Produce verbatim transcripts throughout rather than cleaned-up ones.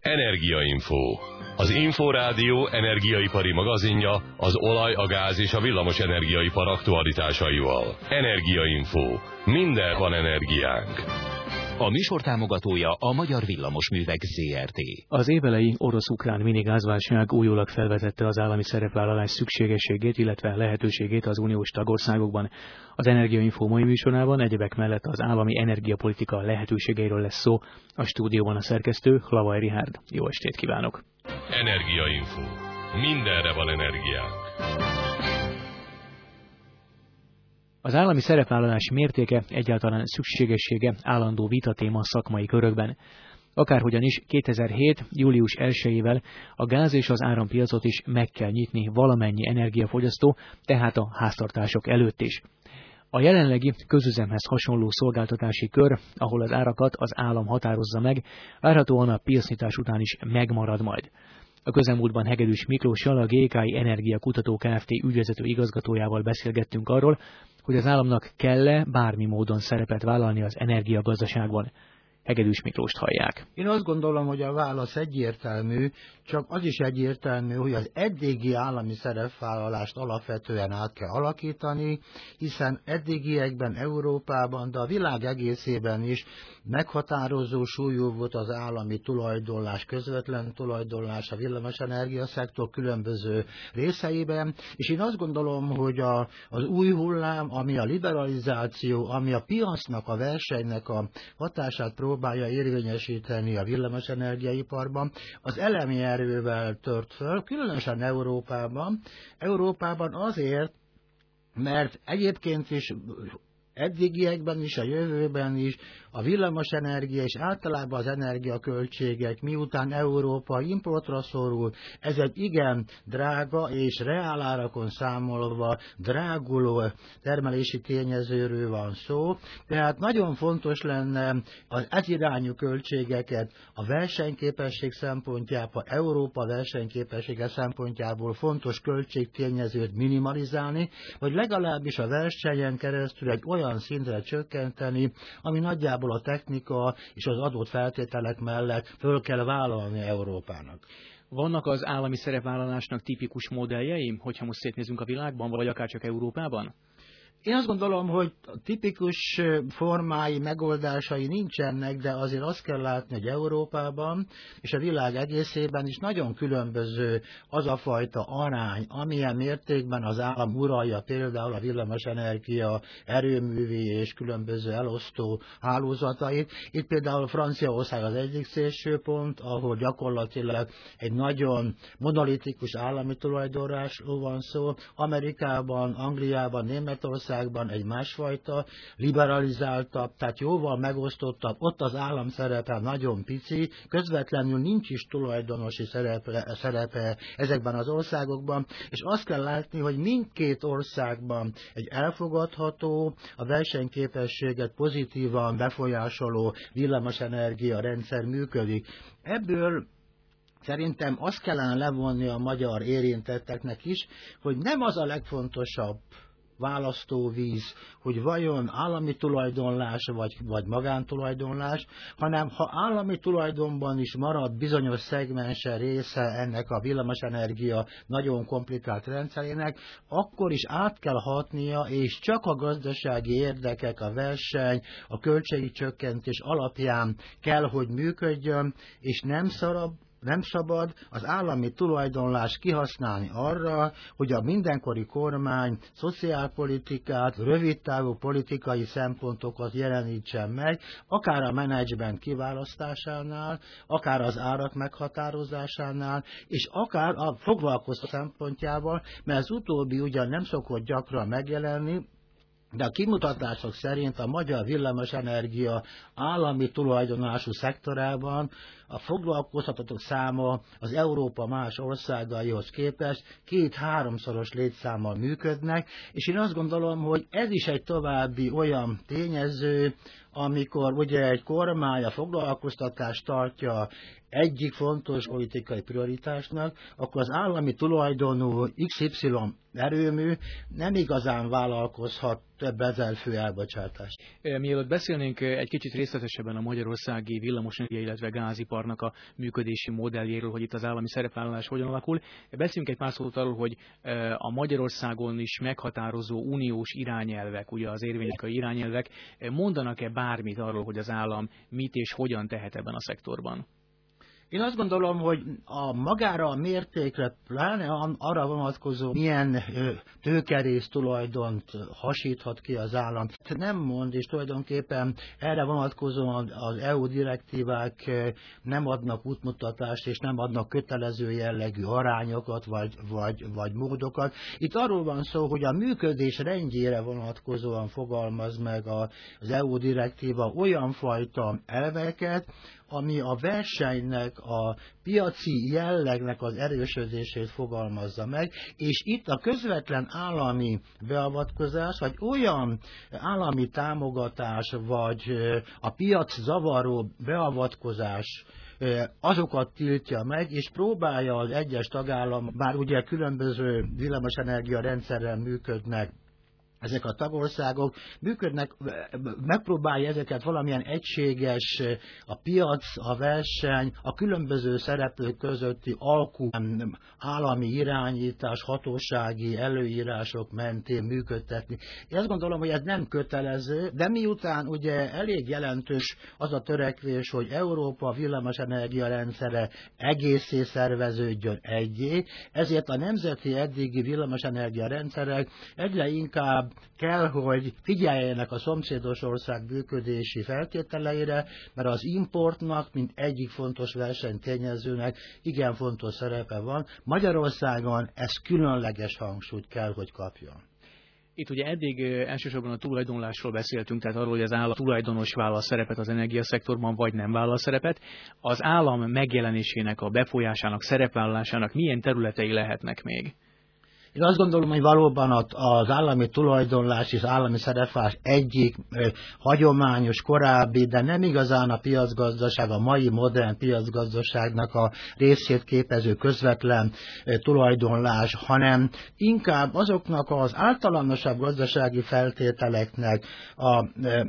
Energiainfo. Az Inforádió energiaipari magazinja az olaj, a gáz és a villamos energiaipar aktualitásaival. Energiainfo. Minden van energiánk. A műsor támogatója a Magyar Villamosművek Zrt. Az évelei orosz-ukrán minigázválság újólag felvetette az állami szerepvállalás szükségességét, illetve lehetőségét az uniós tagországokban. Az Energiainfo mai műsorában egyebek mellett az állami energiapolitika lehetőségeiről lesz szó. A stúdióban a szerkesztő Hlavaj Richárd. Jó estét kívánok! Energiainfo. Mindenre van energiánk. Az állami szerepvállalás mértéke, egyáltalán szükségessége állandó vitatéma szakmai körökben. Akárhogyan is kétezer-hét. július elsejével a gáz és az árampiacot is meg kell nyitni valamennyi energiafogyasztó, tehát a háztartások előtt is. A jelenlegi közüzemhez hasonló szolgáltatási kör, ahol az árakat az állam határozza meg, várhatóan a piacnyitás után is megmarad majd. A közelmúltban Hegedűs Miklóssal, a gé ká i Energia Kutató Kft. Ügyvezető igazgatójával beszélgettünk arról, hogy az államnak kell-e bármi módon szerepet vállalni az energiagazdaságban. Hegedűs Miklóst hallják. Én azt gondolom, hogy a válasz egyértelmű, csak az is egyértelmű, hogy az eddigi állami szerepvállalást alapvetően át kell alakítani, hiszen eddigiekben Európában, de a világ egészében is meghatározó súlyú volt az állami tulajdonlás, közvetlen tulajdonlás a villamosenergia szektor különböző részeiben, és én azt gondolom, hogy a, az új hullám, ami a liberalizáció, ami a piacnak, a versenynek a hatását próbálja érvényesíteni a villamosenergiaiparban, az elemi erővel tört föl, különösen Európában. Európában azért, mert egyébként is eddigiekben is, a jövőben is a villamosenergia és általában az energiaköltségek, miután Európa importra szorul, ez egy igen drága és reálárakon számolva dráguló termelési tényezőről van szó, tehát nagyon fontos lenne az ezirányú költségeket a versenyképesség szempontjából, Európa versenyképessége szempontjából fontos költségtényezőt minimalizálni, vagy legalábbis a versenyen keresztül egy olyan szintre csökkenteni, ami nagyjából a technika és az adott feltételek mellett föl kell vállalni Európának. Vannak az állami szerepvállalásnak tipikus modelljei, hogyha most szétnézünk a világban, vagy akár csak Európában? Én azt gondolom, hogy tipikus formái, megoldásai nincsenek, de azért azt kell látni, hogy Európában és a világ egészében is nagyon különböző az a fajta arány, amilyen mértékben az állam uralja például a villamosenergia erőművi és különböző elosztó hálózatait. Itt például Franciaország az egyik szélsőpont, ahol gyakorlatilag egy nagyon monolitikus állami tulajdonlásról van szó. Amerikában, Angliában, Németországban egy másfajta, liberalizáltabb, tehát jóval megosztottabb, ott az állam szerepe nagyon pici, közvetlenül nincs is tulajdonosi szerepe, szerepe ezekben az országokban, és azt kell látni, hogy mindkét országban egy elfogadható, a versenyképességet pozitívan befolyásoló villamosenergia rendszer működik. Ebből szerintem azt kellene levonni a magyar érintetteknek is, hogy nem az a legfontosabb választóvíz, hogy vajon állami tulajdonlás vagy, vagy magántulajdonlás, hanem ha állami tulajdonban is marad bizonyos szegmense része ennek a villamosenergia nagyon komplikált rendszerének, akkor is át kell hatnia, és csak a gazdasági érdekek, a verseny, a költségi csökkentés alapján kell, hogy működjön, és nem szarab, Nem szabad az állami tulajdonlást kihasználni arra, hogy a mindenkori kormány szociálpolitikát, rövidtávú politikai szempontokat jelenítsen meg, akár a menedzsment kiválasztásánál, akár az árak meghatározásánál, és akár a foglalkoztatás szempontjával, mert az utóbbi ugyan nem szokott gyakran megjelenni, de a kimutatások szerint a magyar villamosenergia állami tulajdonlású szektorában a foglalkoztatottak száma az Európa más országaihoz képest két-háromszoros létszámmal működnek, és én azt gondolom, hogy ez is egy további olyan tényező, amikor ugye egy kormány a foglalkoztatást tartja egyik fontos politikai prioritásnak, akkor az állami tulajdonú iksz ipszilon erőmű nem igazán vállalkozhat több ezer fő elbocsátást. Mielőtt beszélnénk egy kicsit részletesebben a magyarországi villamosenergia, illetve gázipar iparnak a működési modelljéről, hogy itt az állami szerepvállalás hogyan alakul. Beszéljünk egy pár szót arról, hogy a Magyarországon is meghatározó uniós irányelvek, ugye az érvényes irányelvek mondanak-e bármit arról, hogy az állam mit és hogyan tehet ebben a szektorban? Én azt gondolom, hogy a magára a mértékre, pláne arra vonatkozó, milyen tőkerész tulajdont hasíthat ki az állam, nem mond, és tulajdonképpen erre vonatkozóan az é u direktívák nem adnak útmutatást, és nem adnak kötelező jellegű arányokat, vagy, vagy, vagy módokat. Itt arról van szó, hogy a működés rendjére vonatkozóan fogalmaz meg az é u direktíva olyan fajta elveket, ami a versenynek, a piaci jellegnek az erősödését fogalmazza meg, és itt a közvetlen állami beavatkozás, vagy olyan állami támogatás, vagy a piac zavaró beavatkozás azokat tiltja meg, és próbálja az egyes tagállam, bár ugye különböző villamosenergia rendszerrel működnek, ezek a tagországok működnek, megpróbálja ezeket valamilyen egységes, a piac, a verseny, a különböző szereplők közötti alkú, állami irányítás, hatósági előírások mentén működtetni. Én azt gondolom, hogy ez nem kötelező, de miután ugye elég jelentős az a törekvés, hogy Európa villamosenergia rendszere egészé szerveződjön egyé, ezért a nemzeti eddigi villamosenergia rendszerek egyre inkább kell, hogy figyeljenek a szomszédos ország működési feltételeire, mert az importnak, mint egyik fontos versenytényezőnek igen fontos szerepe van. Magyarországon ez különleges hangsúlyt kell, hogy kapjon. Itt ugye eddig elsősorban a tulajdonlásról beszéltünk, tehát arról, hogy az állam tulajdonos vállal szerepet az energiaszektorban, vagy nem vállal szerepet. Az állam megjelenésének, a befolyásának, szerepvállalásának milyen területei lehetnek még? Én azt gondolom, hogy valóban az állami tulajdonlás és állami szerepvállalás egyik eh, hagyományos, korábbi, de nem igazán a piacgazdaság, a mai modern piacgazdaságnak a részét képező közvetlen eh, tulajdonlás, hanem inkább azoknak az általánosabb gazdasági feltételeknek a eh,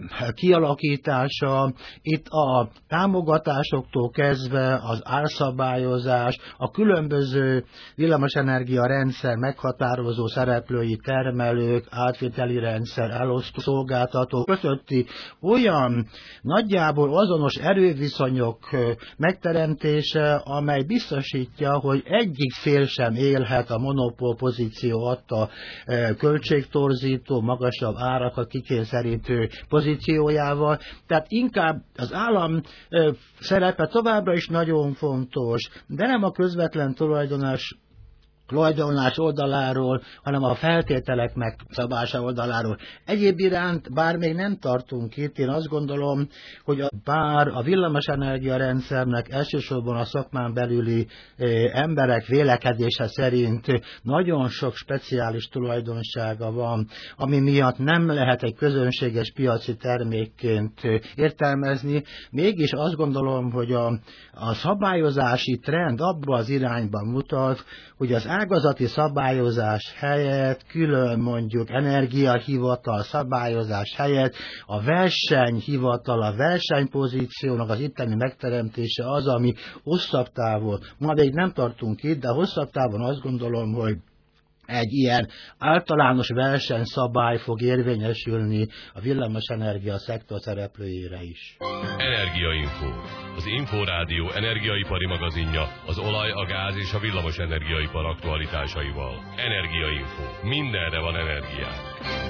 kialakítása, itt a támogatásoktól kezdve az árszabályozás, a különböző villamosenergia rendszer meghatározását, határozó szereplői, termelők, átviteli rendszer, elosztó szolgáltatók közötti olyan nagyjából azonos erőviszonyok megteremtése, amely biztosítja, hogy egyik fél sem élhet a monopól pozíció adta költségtorzító, magasabb árakat kikényszerítő pozíciójával. Tehát inkább az állam szerepe továbbra is nagyon fontos, de nem a közvetlen tulajdonás tulajdonlás oldaláról, hanem a feltételek megszabása oldaláról. Egyéb iránt, bár még nem tartunk itt, én azt gondolom, hogy a, bár a villamosenergia rendszernek elsősorban a szakmán belüli eh, emberek vélekedése szerint nagyon sok speciális tulajdonsága van, ami miatt nem lehet egy közönséges piaci termékként eh, értelmezni, mégis azt gondolom, hogy a, a szabályozási trend abba az irányban mutat, hogy az ágazati szabályozás helyett, külön mondjuk energiahivatal szabályozás helyett a versenyhivatal, a versenypozíciónak az itteni megteremtése az, ami hosszabb távon, ma még nem tartunk itt, de hosszabb távon azt gondolom, hogy egy ilyen általános versenyszabály fog érvényesülni a villamosenergia szektor szereplőire is. Energiainfo. Az Inforádió energiaipari magazinja az olaj, a gáz és a villamos energiaipar aktualitásaival. Energiainfo. Mindenre van energiánk.